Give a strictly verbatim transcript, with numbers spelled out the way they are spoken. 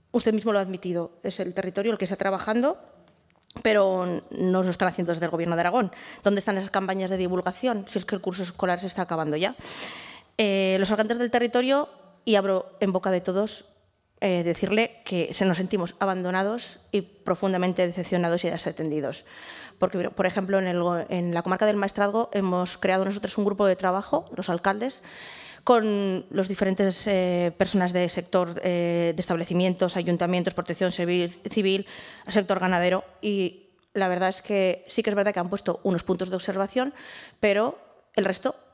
usted mismo lo ha admitido, es el territorio el que está trabajando, pero no lo están haciendo desde el Gobierno de Aragón. ¿Dónde están esas campañas de divulgación si es que el curso escolar se está acabando ya? Eh, los alcaldes del territorio, y abro en boca de todos, eh, decirle que se nos sentimos abandonados y profundamente decepcionados y desatendidos. Porque, por ejemplo, en, el, en la comarca del Maestrazgo hemos creado nosotros un grupo de trabajo, los alcaldes, con los diferentes eh, personas del sector eh, de establecimientos, ayuntamientos, protección civil, civil, sector ganadero, y la verdad es que sí que es verdad que han puesto unos puntos de observación, pero el resto